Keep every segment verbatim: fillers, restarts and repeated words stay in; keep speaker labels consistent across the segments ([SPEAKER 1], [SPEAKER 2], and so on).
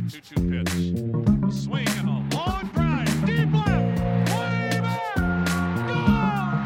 [SPEAKER 1] two two pitch. A swing and a long drive. Deep left. Way back. Gone.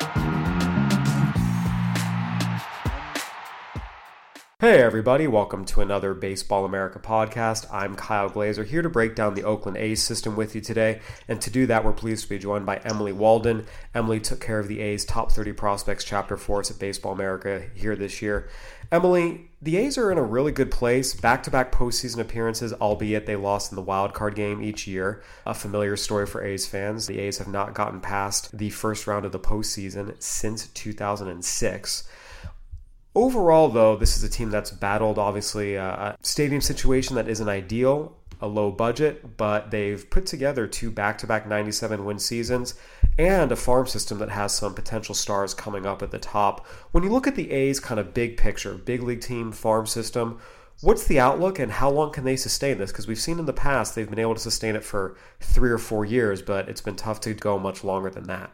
[SPEAKER 2] Hey everybody, welcome to another Baseball America podcast. I'm Kyle Glazer, here to break down the Oakland A's system with you today. And to do that, we're pleased to be joined by Emily Walden. Emily took care of the A's Top thirty Prospects chapter for us at Baseball America here this year. Emily, the A's are in a really good place. Back-to-back postseason appearances, albeit they lost in the wild card game each year. A familiar story for A's fans. The A's have not gotten past the first round of the postseason since two thousand six. Overall, though, this is a team that's battled, obviously, a stadium situation that isn't ideal, a low budget, but they've put together two back-to-back ninety-seven win seasons and a farm system that has some potential stars coming up at the top. When you look at the A's kind of big picture, big league team, farm system, what's the outlook and how long can they sustain this? Because we've seen in the past they've been able to sustain it for three or four years, but it's been tough to go much longer than that.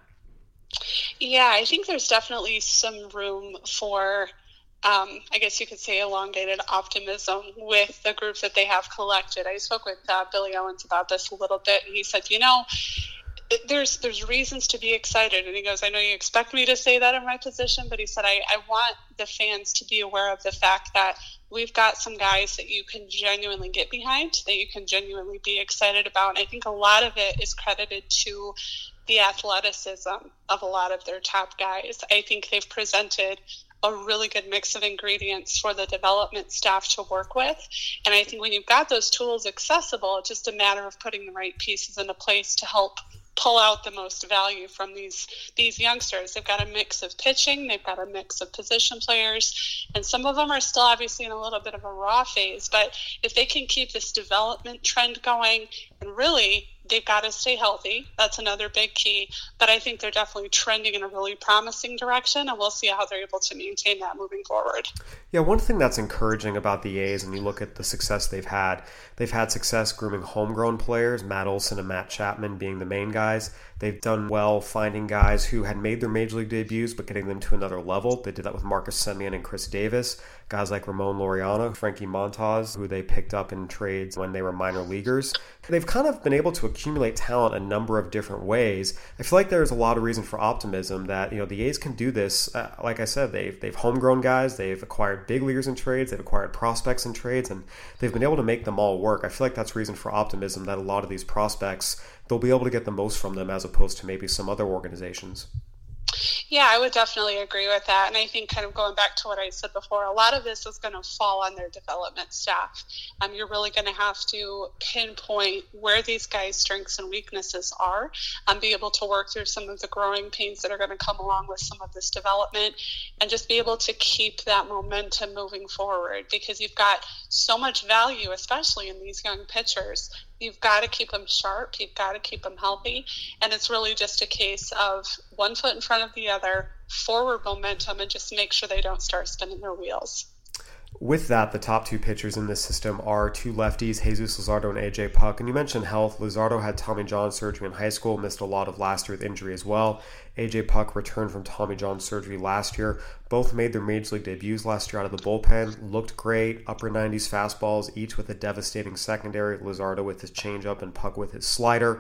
[SPEAKER 3] Yeah, I think there's definitely some room for Um, I guess you could say elongated optimism with the group that they have collected. I spoke with uh, Billy Owens about this a little bit, and he said, you know, there's there's reasons to be excited. And he goes, I know you expect me to say that in my position, but he said, I, I want the fans to be aware of the fact that we've got some guys that you can genuinely get behind, that you can genuinely be excited about. And I think a lot of it is credited to the athleticism of a lot of their top guys. I think they've presented a really good mix of ingredients for the development staff to work with. And I think when you've got those tools accessible, it's just a matter of putting the right pieces into place to help pull out the most value from these these youngsters. They've got a mix of pitching, they've got a mix of position players, and some of them are still obviously in a little bit of a raw phase. But if they can keep this development trend going, and really, they've got to stay healthy. That's another big key. But I think they're definitely trending in a really promising direction, and we'll see how they're able to maintain that moving forward.
[SPEAKER 2] Yeah, one thing that's encouraging about the A's, and you look at the success they've had, they've had success grooming homegrown players, Matt Olson and Matt Chapman being the main guys. They've done well finding guys who had made their major league debuts, but getting them to another level. They did that with Marcus Semien and Chris Davis. Guys like Ramon Laureano, Frankie Montas, who they picked up in trades when they were minor leaguers. They've kind of been able to accumulate talent a number of different ways. I feel like there's a lot of reason for optimism that, you know, the A's can do this. Uh, like I said, they've they've homegrown guys, they've acquired big leaguers in trades, they've acquired prospects in trades, and they've been able to make them all work. I feel like that's reason for optimism that a lot of these prospects, they'll be able to get the most from them as opposed to maybe some other organizations.
[SPEAKER 3] Yeah, I would definitely agree with that. And I think kind of going back to what I said before, a lot of this is going to fall on their development staff. Um, you're really going to have to pinpoint where these guys' strengths and weaknesses are, and be able to work through some of the growing pains that are going to come along with some of this development, and just be able to keep that momentum moving forward, because you've got so much value, especially in these young pitchers. You've got to keep them sharp. You've got to keep them healthy. And it's really just a case of one foot in front of the other, forward momentum, and just make sure they don't start spinning their wheels.
[SPEAKER 2] With that, the top two pitchers in this system are two lefties, Jesus Luzardo and A J Puk. And you mentioned health. Luzardo had Tommy John surgery in high school, missed a lot of last year with injury as well. A J Puk returned from Tommy John surgery last year. Both made their major league debuts last year out of the bullpen. Looked great, upper nineties fastballs, each with a devastating secondary. Luzardo with his changeup and Puk with his slider.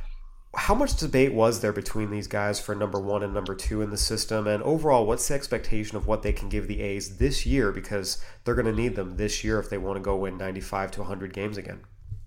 [SPEAKER 2] How much debate was there between these guys for number one and number two in the system? And overall, what's the expectation of what they can give the A's this year? Because they're going to need them this year if they want to go win ninety-five to one hundred games again.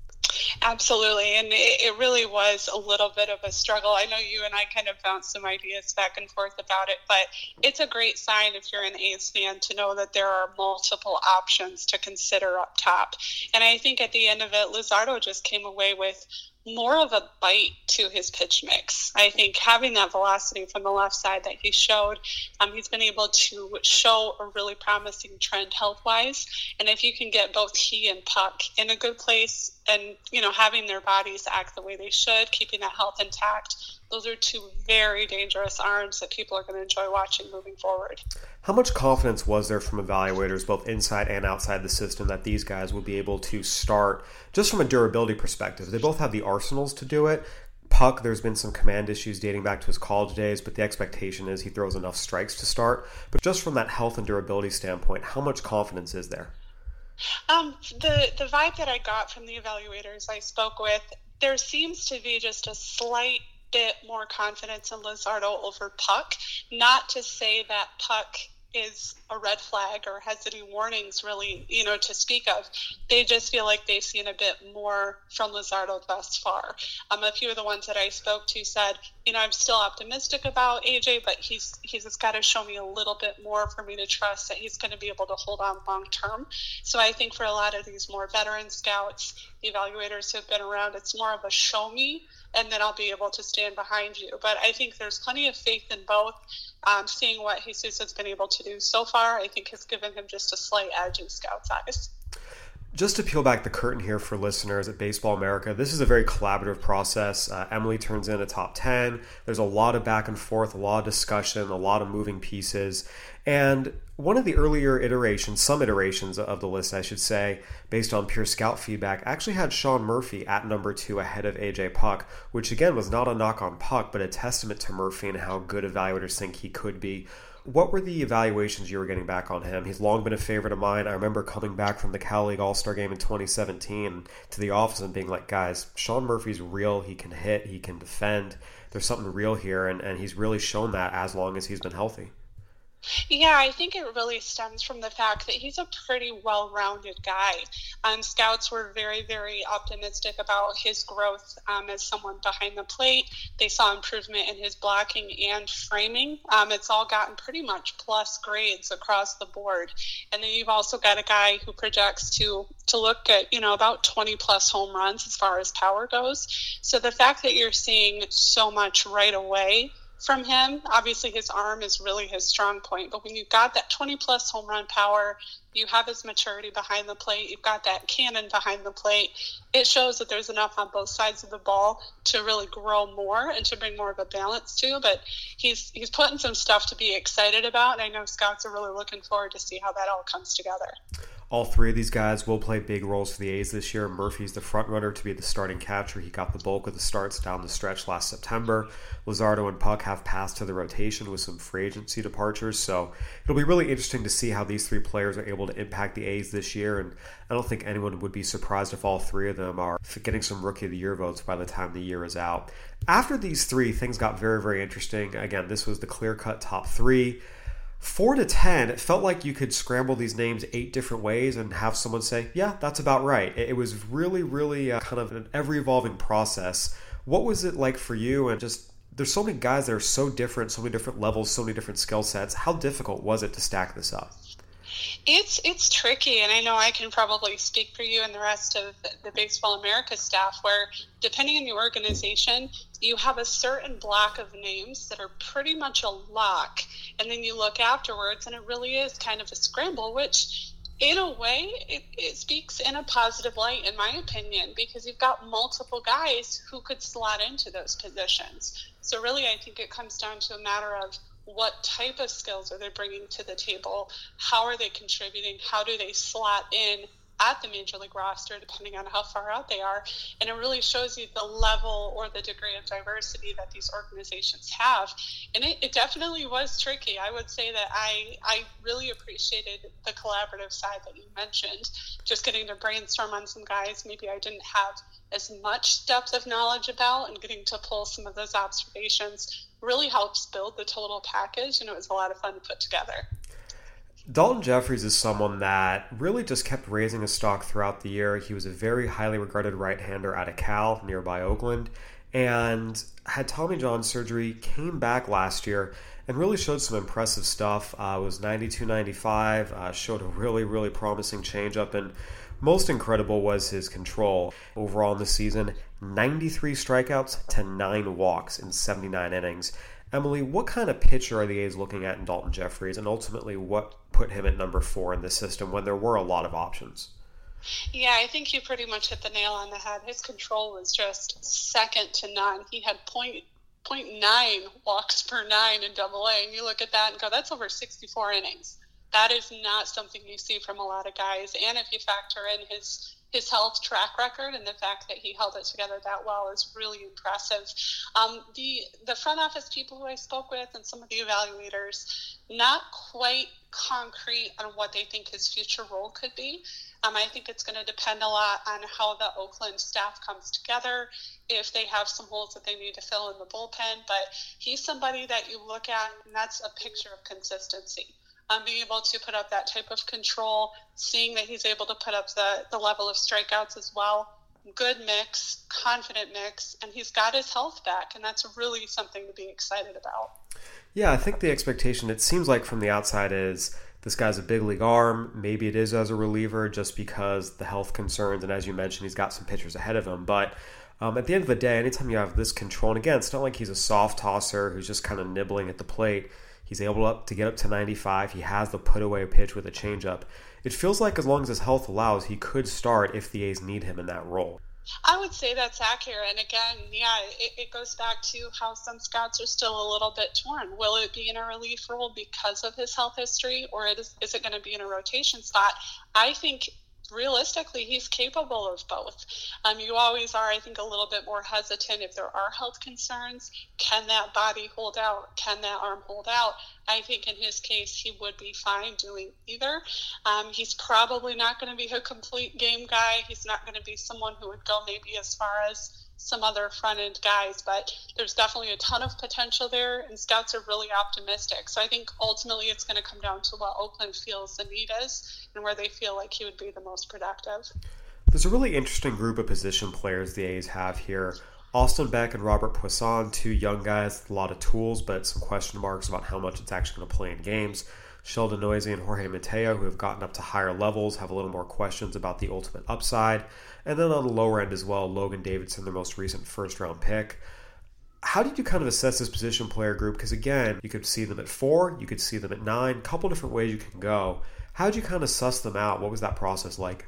[SPEAKER 3] Absolutely. And it, it really was a little bit of a struggle. I know you and I kind of bounced some ideas back and forth about it, but it's a great sign if you're an A's fan to know that there are multiple options to consider up top. And I think at the end of it, Luzardo just came away with more of a bite to his pitch mix. I think having that velocity from the left side that he showed, um, he's been able to show a really promising trend health-wise. And if you can get both he and Puk in a good place and, you know, having their bodies act the way they should, keeping that health intact, those are two very dangerous arms that people are going to enjoy watching moving forward.
[SPEAKER 2] How much confidence was there from evaluators, both inside and outside the system, that these guys would be able to start, just from a durability perspective? They both have the arsenals to do it. Puk, there's been some command issues dating back to his college days, but the expectation is he throws enough strikes to start. But just from that health and durability standpoint, how much confidence is there?
[SPEAKER 3] Um, the, the vibe that I got from the evaluators I spoke with, there seems to be just a slight bit more confidence in Luzardo over Puck. Not to say that Puck is a red flag or has any warnings really, you know, to speak of. They just feel like they've seen a bit more from Luzardo thus far. Um, a few of the ones that I spoke to said, you know, I'm still optimistic about A J, but he's he's just got to show me a little bit more for me to trust that he's going to be able to hold on long term. So I think for a lot of these more veteran scouts, the evaluators who have been around, it's more of a show me, and then I'll be able to stand behind you. But I think there's plenty of faith in both. Um, seeing what Jesus has been able to do so far, I think has given him just a slight edge in scouts' eyes.
[SPEAKER 2] Just to peel back the curtain here for listeners at Baseball America, this is a very collaborative process. Uh, Emily turns in a top ten. There's a lot of back and forth, a lot of discussion, a lot of moving pieces. And one of the earlier iterations, some iterations of the list, I should say, based on pure scout feedback, actually had Sean Murphy at number two ahead of A J Puck, which again was not a knock on Puck, but a testament to Murphy and how good evaluators think he could be. What were the evaluations you were getting back on him? He's long been a favorite of mine. I remember coming back from the Cal League All-Star Game in twenty seventeen to the office and being like, guys, Sean Murphy's real. He can hit. He can defend. There's something real here, and, and he's really shown that as long as he's been healthy.
[SPEAKER 3] Yeah, I think it really stems from the fact that he's a pretty well-rounded guy. Um, scouts were very, very optimistic about his growth um, as someone behind the plate. They saw improvement in his blocking and framing. Um, it's all gotten pretty much plus grades across the board. And then you've also got a guy who projects to to look at, you know, about twenty plus home runs as far as power goes. So the fact that you're seeing so much right away from him, obviously his arm is really his strong point, but when you've got that twenty plus home run power, you have his maturity behind the plate, you've got that cannon behind the plate, it shows that there's enough on both sides of the ball to really grow more and to bring more of a balance to. But he's he's putting some stuff to be excited about, and I know scouts are really looking forward to see how that all comes together.
[SPEAKER 2] All three of these guys will play big roles for the A's this year. Murphy's the front runner to be the starting catcher. He got the bulk of the starts down the stretch last September. Luzardo and Puck have passed to the rotation with some free agency departures, so it'll be really interesting to see how these three players are able to impact the A's this year, and I don't think anyone would be surprised if all three of them are getting some Rookie of the Year votes by the time the year is out. After these three, things got very, very interesting. Again, this was the clear-cut top three. Four to ten, it felt like you could scramble these names eight different ways and have someone say, yeah, that's about right. It was really, really uh, kind of an ever-evolving process. What was it like for you? And just, there's so many guys that are so different, so many different levels, so many different skill sets. How difficult was it to stack this up?
[SPEAKER 3] It's it's tricky, and I know I can probably speak for you and the rest of the Baseball America staff, where depending on your organization, you have a certain block of names that are pretty much a lock, and then you look afterwards, and it really is kind of a scramble, which in a way, it, it speaks in a positive light, in my opinion, because you've got multiple guys who could slot into those positions. So really, I think it comes down to a matter of what type of skills are they bringing to the table? How are they contributing? How do they slot in at the major league roster, depending on how far out they are? And it really shows you the level or the degree of diversity that these organizations have. And it, it definitely was tricky. I would say that I, I really appreciated the collaborative side that you mentioned, just getting to brainstorm on some guys maybe I didn't have as much depth of knowledge about, and getting to pull some of those observations really helps build the total package, and it was a lot of fun to put together.
[SPEAKER 2] Daulton Jefferies is someone that really just kept raising his stock throughout the year. He was a very highly regarded right-hander out of Cal, nearby Oakland, and had Tommy John surgery, came back last year, and really showed some impressive stuff. Uh, was ninety-two ninety-five, uh, showed a really, really promising changeup, and most incredible was his control. Overall in the season, ninety-three strikeouts to nine walks in seventy-nine innings. Emily, what kind of pitcher are the A's looking at in Daulton Jefferies, and ultimately what put him at number four in the system when there were a lot of options?
[SPEAKER 3] Yeah, I think you pretty much hit the nail on the head. His control was just second to none. He had point point nine walks per nine in Double A, and you look at that and go, that's over sixty-four innings. That is not something you see from a lot of guys. And if you factor in his his health track record, and the fact that he held it together that well is really impressive. Um, the the front office people who I spoke with and some of the evaluators, not quite concrete on what they think his future role could be. Um, I think it's going to depend a lot on how the Oakland staff comes together, if they have some holes that they need to fill in the bullpen. But he's somebody that you look at, and that's a picture of consistency. Um, being able to put up that type of control, seeing that he's able to put up the, the level of strikeouts as well. Good mix, confident mix, and he's got his health back, and that's really something to be excited about.
[SPEAKER 2] Yeah, I think the expectation, it seems like from the outside, is this guy's a big league arm. Maybe it is as a reliever just because the health concerns, and as you mentioned, he's got some pitchers ahead of him. But um, at the end of the day, anytime you have this control, and again, it's not like he's a soft tosser who's just kind of nibbling at the plate. He's able to, to get up to ninety-five. He has the put-away pitch with a changeup. It feels like as long as his health allows, he could start if the A's need him in that role.
[SPEAKER 3] I would say that's accurate. And again, yeah, it, it goes back to how some scouts are still a little bit torn. Will it be in a relief role because of his health history, or it is, is it going to be in a rotation spot? I think realistically, he's capable of both. Um, you always are, I think, a little bit more hesitant if there are health concerns. Can that body hold out? Can that arm hold out? I think in his case, he would be fine doing either. Um, he's probably not going to be a complete game guy. He's not going to be someone who would go maybe as far as some other front-end guys, but there's definitely a ton of potential there, and scouts are really optimistic. So I think ultimately it's going to come down to what Oakland feels the need is and where they feel like he would be the most productive.
[SPEAKER 2] There's a really interesting group of position players the A's have here. Austin Beck and Robert Puason, two young guys, a lot of tools, but some question marks about how much it's actually going to play in games. Sheldon Neuse and Jorge Mateo, who have gotten up to higher levels, have a little more questions about the ultimate upside. And then on the lower end as well, Logan Davidson, their most recent first-round pick. How did you kind of assess this position player group? Because again, you could see them at four, you could see them at nine, a couple different ways you can go. How did you kind of suss them out? What was that process like?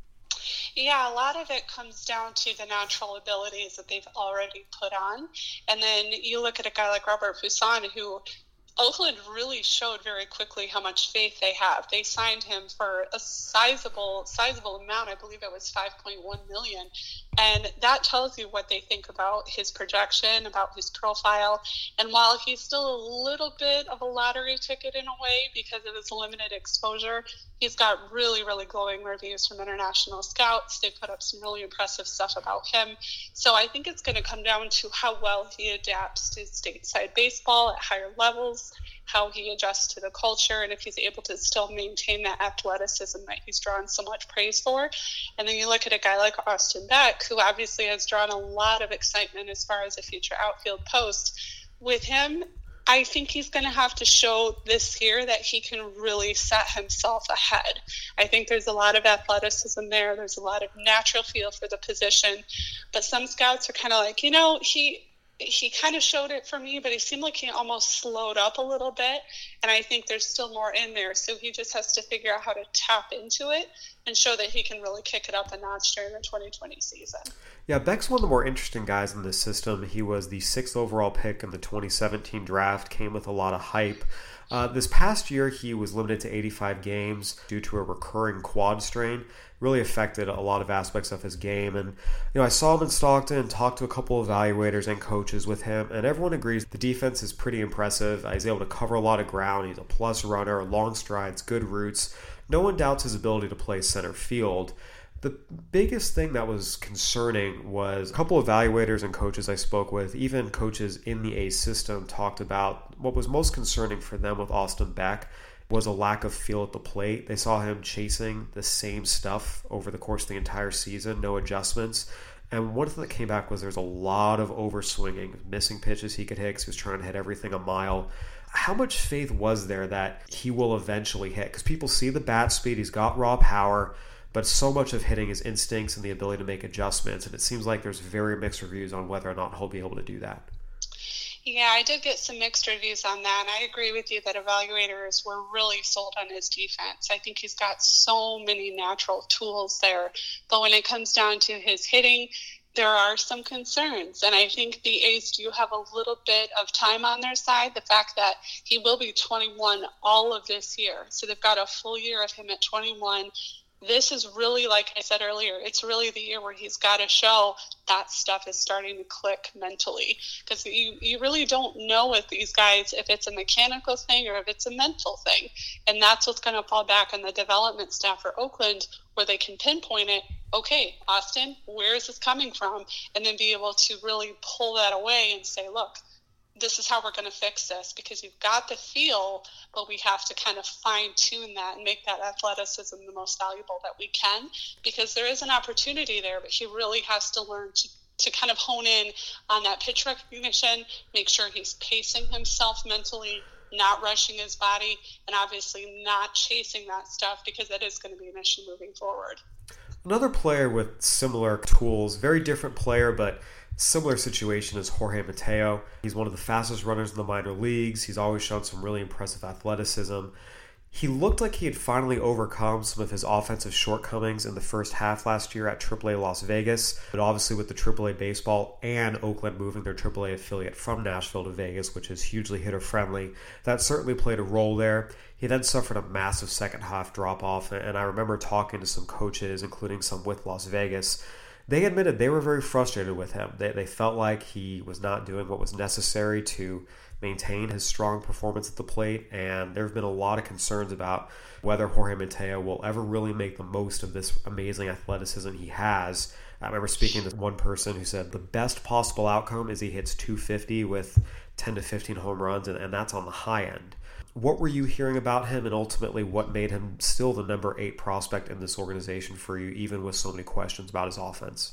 [SPEAKER 3] Yeah, a lot of it comes down to the natural abilities that they've already put on. And then you look at a guy like Robert Puason, who Oakland really showed very quickly how much faith they have. They signed him for a sizable, sizable amount. I believe it was five point one million dollars. And that tells you what they think about his projection, about his profile. And while he's still a little bit of a lottery ticket in a way because of his limited exposure, he's got really, really glowing reviews from international scouts. They put up some really impressive stuff about him. So I think it's going to come down to how well he adapts to stateside baseball at higher levels, how he adjusts to the culture, and if he's able to still maintain that athleticism that he's drawn so much praise for. And then you look at a guy like Austin Beck, who obviously has drawn a lot of excitement as far as a future outfield post. With him, I think he's going to have to show this year that he can really set himself ahead. I think there's a lot of athleticism there. There's a lot of natural feel for the position. But some scouts are kind of like, you know, he he kind of showed it for me, but he seemed like he almost slowed up a little bit. And I think there's still more in there. So he just has to figure out how to tap into it and show that he can really kick it up a notch during the twenty twenty season.
[SPEAKER 2] Yeah, Beck's one of the more interesting guys in this system. He was the sixth overall pick in the twenty seventeen draft, came with a lot of hype. Uh, this past year, he was limited to eighty-five games due to a recurring quad strain. Really affected a lot of aspects of his game. And, you know, I saw him in Stockton, talked to a couple of evaluators and coaches with him, and everyone agrees the defense is pretty impressive. He's able to cover a lot of ground. He's a plus runner, long strides, good roots. No one doubts his ability to play center field. The biggest thing that was concerning was a couple of evaluators and coaches I spoke with, even coaches in the A's system, talked about what was most concerning for them with Austin Beck was a lack of feel at the plate. They saw him chasing the same stuff over the course of the entire season, no adjustments. And one thing that came back was there's a lot of overswinging, missing pitches he could hit because he was trying to hit everything a mile. How much faith was there that he will eventually hit? Because people see the bat speed, he's got raw power, but so much of hitting is instincts and the ability to make adjustments. And it seems like there's very mixed reviews on whether or not he'll be able to do that.
[SPEAKER 3] Yeah, I did get some mixed reviews on that, and I agree with you that evaluators were really sold on his defense. I think he's got so many natural tools there, but when it comes down to his hitting, there are some concerns, and I think the A's do have a little bit of time on their side. The fact that he will be twenty-one all of this year, so they've got a full year of him at twenty-one. this is really, like I said earlier, it's really the year where he's got to show that stuff is starting to click mentally, because you, you really don't know with these guys if it's a mechanical thing or if it's a mental thing. And that's what's going to fall back on the development staff for Oakland, where they can pinpoint it. Okay, Austin, where is this coming from? And then be able to really pull that away and say, look, this is how we're going to fix this, because you've got the feel, but we have to kind of fine tune that and make that athleticism the most valuable that we can, because there is an opportunity there, but he really has to learn to, to kind of hone in on that pitch recognition, make sure he's pacing himself mentally, not rushing his body, and obviously not chasing that stuff, because that is going to be an issue moving forward.
[SPEAKER 2] Another player with similar tools, very different player, but similar situation is Jorge Mateo. He's one of the fastest runners in the minor leagues. He's always shown some really impressive athleticism. He looked like he had finally overcome some of his offensive shortcomings in the first half last year at triple A Las Vegas. But obviously with the triple A baseball and Oakland moving their triple A affiliate from Nashville to Vegas, which is hugely hitter-friendly, that certainly played a role there. He then suffered a massive second half drop-off, and I remember talking to some coaches, including some with Las Vegas. They admitted they were very frustrated with him. They, they felt like he was not doing what was necessary to maintain his strong performance at the plate, and there have been a lot of concerns about whether Jorge Mateo will ever really make the most of this amazing athleticism he has. I remember speaking to one person who said the best possible outcome is he hits two fifty with ten to fifteen home runs, and, and that's on the high end. What were you hearing about him, and ultimately what made him still the number eight prospect in this organization for you, even with so many questions about his offense?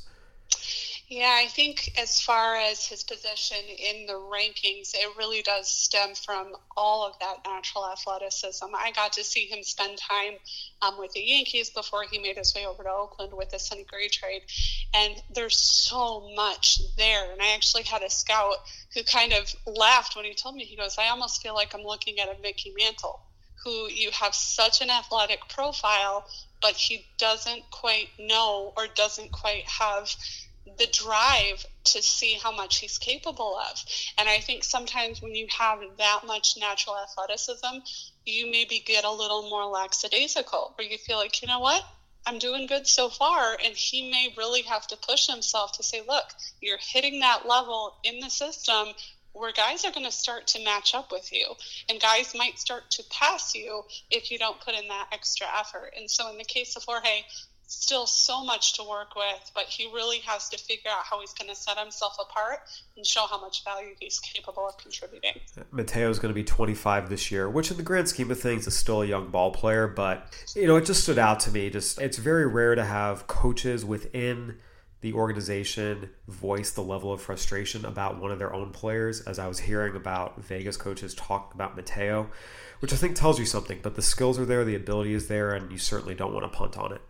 [SPEAKER 3] Yeah, I think as far as his position in the rankings, it really does stem from all of that natural athleticism. I got to see him spend time um, with the Yankees before he made his way over to Oakland with the Sonny Gray trade. And there's so much there. And I actually had a scout who kind of laughed when he told me, he goes, I almost feel like I'm looking at a Mickey Mantle, who you have such an athletic profile, but he doesn't quite know or doesn't quite have the drive to see how much he's capable of. And I think sometimes when you have that much natural athleticism, you maybe get a little more lackadaisical, where you feel like, you know what, I'm doing good so far. And he may really have to push himself to say, look, you're hitting that level in the system where guys are going to start to match up with you, and guys might start to pass you if you don't put in that extra effort. And so in the case of Jorge, still so much to work with, but he really has to figure out how he's going to set himself apart and show how much value he's capable of contributing.
[SPEAKER 2] Mateo's going to be twenty-five this year, which in the grand scheme of things is still a young ball player, but you know, it just stood out to me. Just it's very rare to have coaches within the organization voice the level of frustration about one of their own players, as I was hearing about Vegas coaches talk about Mateo, which I think tells you something. But the skills are there, the ability is there, and you certainly don't want to punt on it.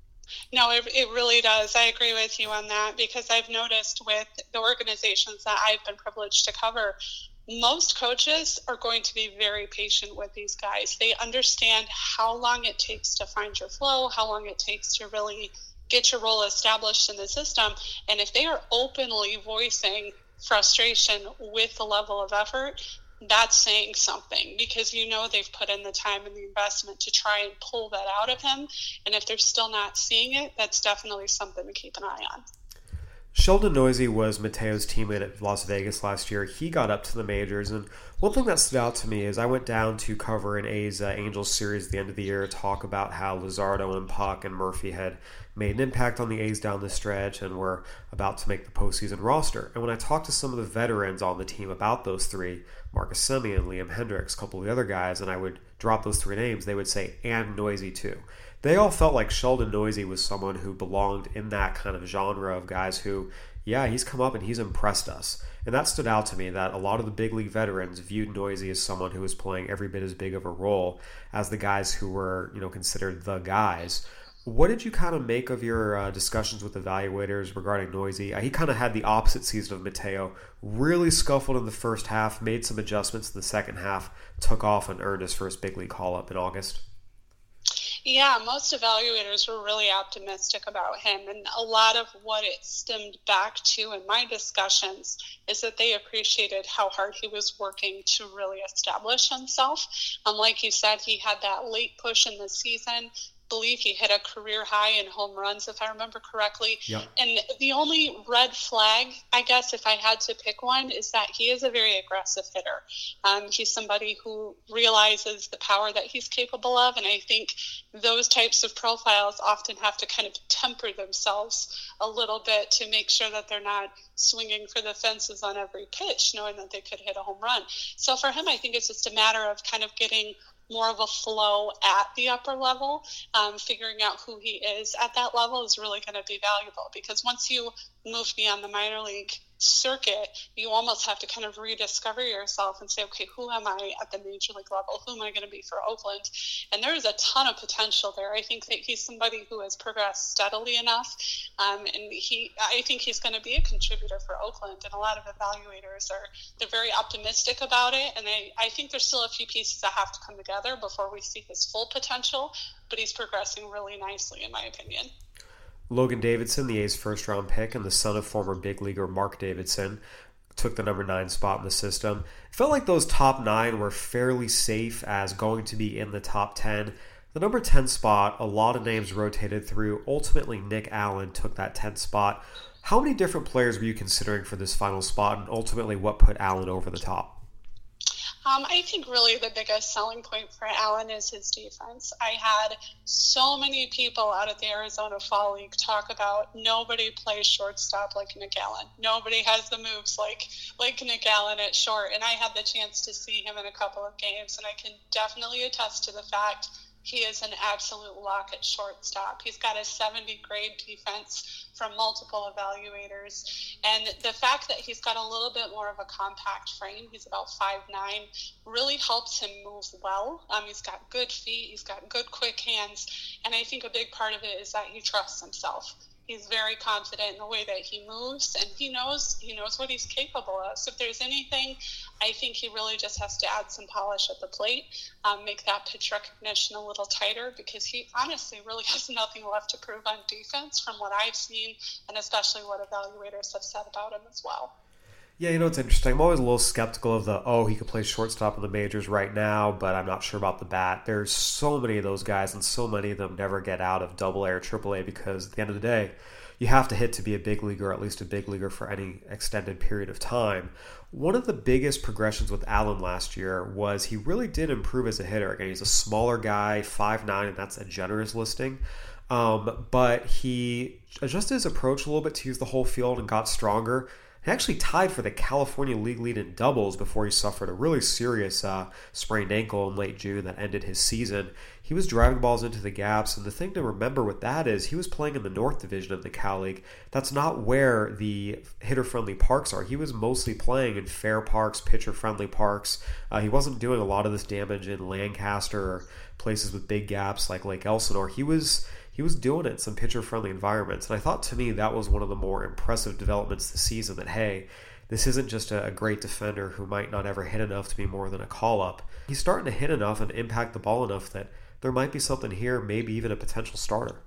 [SPEAKER 3] No, it, it really does. I agree with you on that, because I've noticed with the organizations that I've been privileged to cover, most coaches are going to be very patient with these guys. They understand how long it takes to find your flow, how long it takes to really get your role established in the system. And if they are openly voicing frustration with the level of effort, that's saying something, because you know they've put in the time and the investment to try and pull that out of him. And if they're still not seeing it, that's definitely something to keep an eye on.
[SPEAKER 2] Sheldon Neuse was Mateo's teammate at Las Vegas last year. He got up to the majors, and one thing that stood out to me is I went down to cover an A's uh, Angels series at the end of the year, talk about how Luzardo and Puck and Murphy had made an impact on the A's down the stretch and were about to make the postseason roster. And when I talked to some of the veterans on the team about those three, Marcus Semien, Liam Hendriks, a couple of the other guys, and I would drop those three names, they would say, and Neuse too. They all felt like Sheldon Neuse was someone who belonged in that kind of genre of guys who, yeah, he's come up and he's impressed us. And that stood out to me, that a lot of the big league veterans viewed Neuse as someone who was playing every bit as big of a role as the guys who were, you know, considered the guys. What did you kind of make of your uh, discussions with evaluators regarding Neuse? Uh, he kind of had the opposite season of Mateo, really scuffled in the first half, made some adjustments in the second half, took off and earned his first big league call-up in August.
[SPEAKER 3] Yeah, most evaluators were really optimistic about him, and a lot of what it stemmed back to in my discussions is that they appreciated how hard he was working to really establish himself. Um, like you said, he had that late push in the season, believe he hit a career high in home runs, if I remember correctly.
[SPEAKER 2] Yep.
[SPEAKER 3] And the only red flag, I guess, if I had to pick one, is that he is a very aggressive hitter. Um, he's somebody who realizes the power that he's capable of, and I think those types of profiles often have to kind of temper themselves a little bit to make sure that they're not swinging for the fences on every pitch, knowing that they could hit a home run. So for him, I think it's just a matter of kind of getting more of a flow at the upper level. Um, figuring out who he is at that level is really going to be valuable, because once you move beyond the minor league circuit, you almost have to kind of rediscover yourself and say, okay, who am I at the major league level? Who am I going to be for Oakland? And there is a ton of potential there. I think that he's somebody who has progressed steadily enough, um, and he, I think he's going to be a contributor for Oakland. And a lot of evaluators are they're very optimistic about it, and I, I think there's still a few pieces that have to come together before we see his full potential. But he's progressing really nicely, in my opinion.
[SPEAKER 2] Logan Davidson, the A's first-round pick and the son of former big leaguer Mark Davidson, took the number nine spot in the system. It felt like those top nine were fairly safe as going to be in the top ten. The number ten spot, a lot of names rotated through. Ultimately, Nick Allen took that tenth spot. How many different players were you considering for this final spot, and ultimately what put Allen over the top?
[SPEAKER 3] Um, I think really the biggest selling point for Allen is his defense. I had so many people out at the Arizona Fall League talk about nobody plays shortstop like Nick Allen. Nobody has the moves like like Nick Allen at short. And I had the chance to see him in a couple of games, and I can definitely attest to the fact he is an absolute lock at shortstop. He's got a seventy grade defense from multiple evaluators. And the fact that he's got a little bit more of a compact frame, he's about five nine, really helps him move well. Um, he's got good feet, he's got good quick hands, and I think a big part of it is that he trusts himself. He's very confident in the way that he moves, and he knows he knows what he's capable of. So if there's anything, I think he really just has to add some polish at the plate, um, make that pitch recognition a little tighter, because he honestly really has nothing left to prove on defense from what I've seen, and especially what evaluators have said about him as well.
[SPEAKER 2] Yeah, you know, it's interesting. I'm always a little skeptical of the, oh, he could play shortstop in the majors right now, but I'm not sure about the bat. There's so many of those guys, and so many of them never get out of double A or triple A, because at the end of the day, you have to hit to be a big leaguer, or at least a big leaguer for any extended period of time. One of the biggest progressions with Allen last year was he really did improve as a hitter. Again, he's a smaller guy, five nine, and that's a generous listing. Um, but he adjusted his approach a little bit to use the whole field and got stronger. He actually tied for the California League lead in doubles before he suffered a really serious uh, sprained ankle in late June that ended his season. He was driving balls into the gaps, and the thing to remember with that is he was playing in the North Division of the Cal League. That's not where the hitter-friendly parks are. He was mostly playing in fair parks, pitcher-friendly parks. Uh, he wasn't doing a lot of this damage in Lancaster or places with big gaps like Lake Elsinore. He was... He was doing it in some pitcher-friendly environments, and I thought to me that was one of the more impressive developments this season, that, hey, this isn't just a great defender who might not ever hit enough to be more than a call-up. He's starting to hit enough and impact the ball enough that there might be something here, maybe even a potential starter.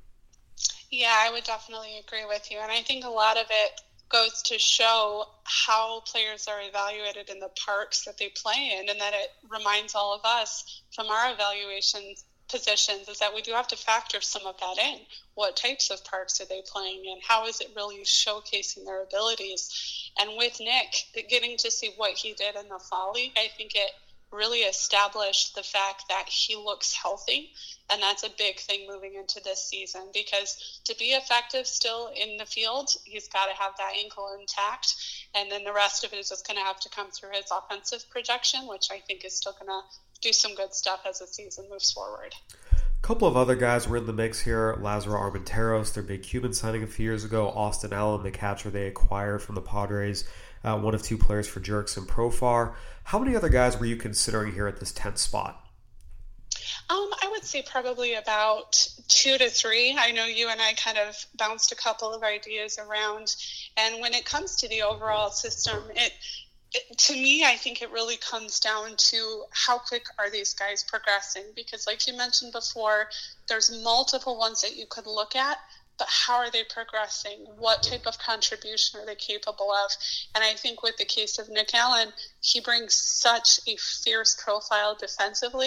[SPEAKER 3] Yeah, I would definitely agree with you, and I think a lot of it goes to show how players are evaluated in the parks that they play in, and that it reminds all of us from our evaluations positions is that we do have to factor some of that in. What types of parks are they playing in? How is it really showcasing their abilities? And with Nick, getting to see what he did in the Fall League, I think it really established the fact that he looks healthy, and that's a big thing moving into this season, because to be effective still in the field, he's got to have that ankle intact, and then the rest of it is just going to have to come through his offensive projection, which I think is still going to do some good stuff as the season moves forward.
[SPEAKER 2] A couple of other guys were in the mix here. Lazaro Armenteros, their big Cuban signing a few years ago. Austin Allen, the catcher they acquired from the Padres, uh, one of two players for Jurickson Profar. How many other guys were you considering here at this tenth spot?
[SPEAKER 3] Um, I would say probably about two to three. I know you and I kind of bounced a couple of ideas around. And when it comes to the overall system, it It, to me, I think it really comes down to how quick are these guys progressing? Because like you mentioned before, there's multiple ones that you could look at, but how are they progressing? What type of contribution are they capable of? And I think with the case of Nick Allen, he brings such a fierce profile defensively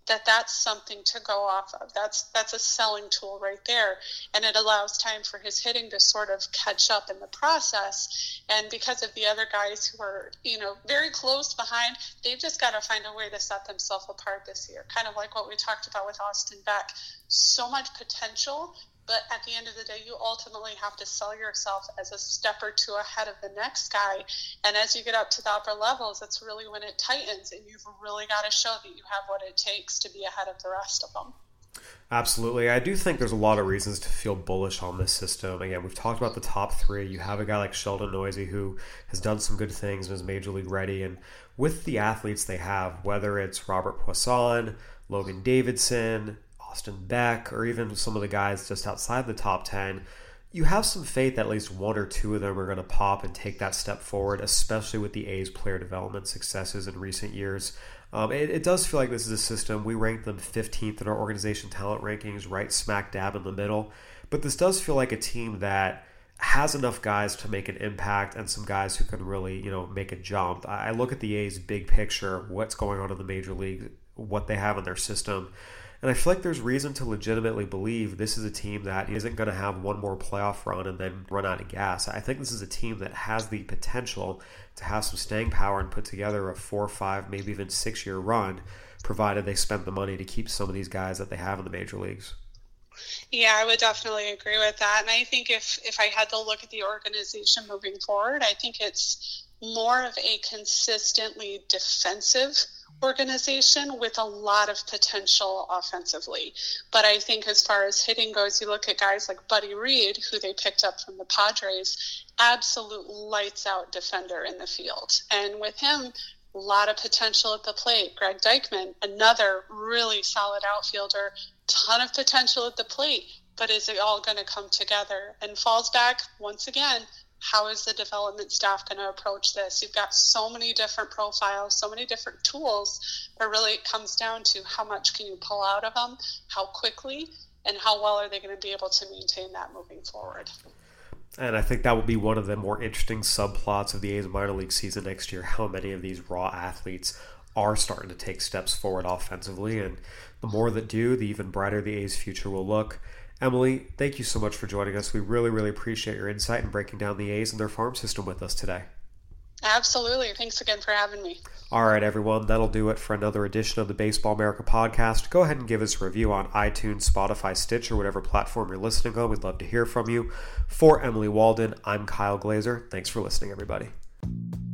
[SPEAKER 3] that that's something to go off of. That's that's a selling tool right there. And it allows time for his hitting to sort of catch up in the process. And because of the other guys who are, you know, very close behind, they've just got to find a way to set themselves apart this year. Kind of like what we talked about with Austin Beck. So much potential, but at the end of the day, you ultimately have to sell yourself as a step or two ahead of the next guy. And as you get up to the upper levels, that's really when it tightens, and you've really got to show that you have what it takes to be ahead of the rest of them.
[SPEAKER 2] Absolutely. I do think there's a lot of reasons to feel bullish on this system. Again, we've talked about the top three. You have a guy like Sheldon Neuse who has done some good things and is major league ready. And with the athletes they have, whether it's Robert Poisson, Logan Davidson, Austin Beck, or even some of the guys just outside the top ten, you have some faith that at least one or two of them are going to pop and take that step forward, especially with the A's player development successes in recent years. Um, it, it does feel like this is a system. We ranked them fifteenth in our organization talent rankings, right smack dab in the middle. But this does feel like a team that has enough guys to make an impact and some guys who can really, you know, make a jump. I look at the A's big picture, what's going on in the major league, what they have in their system. And I feel like there's reason to legitimately believe this is a team that isn't going to have one more playoff run and then run out of gas. I think this is a team that has the potential to have some staying power and put together a four, five, maybe even six-year run, provided they spend the money to keep some of these guys that they have in the major leagues.
[SPEAKER 3] Yeah, I would definitely agree with that. And I think if, if I had to look at the organization moving forward, I think it's more of a consistently defensive organization with a lot of potential offensively. But I think as far as hitting goes, you look at guys like Buddy Reed, who they picked up from the Padres, absolute lights out defender in the field. And with him, a lot of potential at the plate. Greg Deichmann, another really solid outfielder, ton of potential at the plate, but is it all going to come together? And falls back, once again, how is the development staff going to approach this? You've got so many different profiles, so many different tools, but really it comes down to how much can you pull out of them, how quickly, and how well are they going to be able to maintain that moving forward.
[SPEAKER 2] And I think that will be one of the more interesting subplots of the A's minor league season next year, how many of these raw athletes are starting to take steps forward offensively. And the more that do, the even brighter the A's future will look. Emily, thank you so much for joining us. We really, really appreciate your insight and breaking down the A's and their farm system with us today.
[SPEAKER 3] Absolutely. Thanks again for having me.
[SPEAKER 2] All right, everyone. That'll do it for another edition of the Baseball America podcast. Go ahead and give us a review on iTunes, Spotify, Stitch, or whatever platform you're listening on. We'd love to hear from you. For Emily Walden, I'm Kyle Glazer. Thanks for listening, everybody.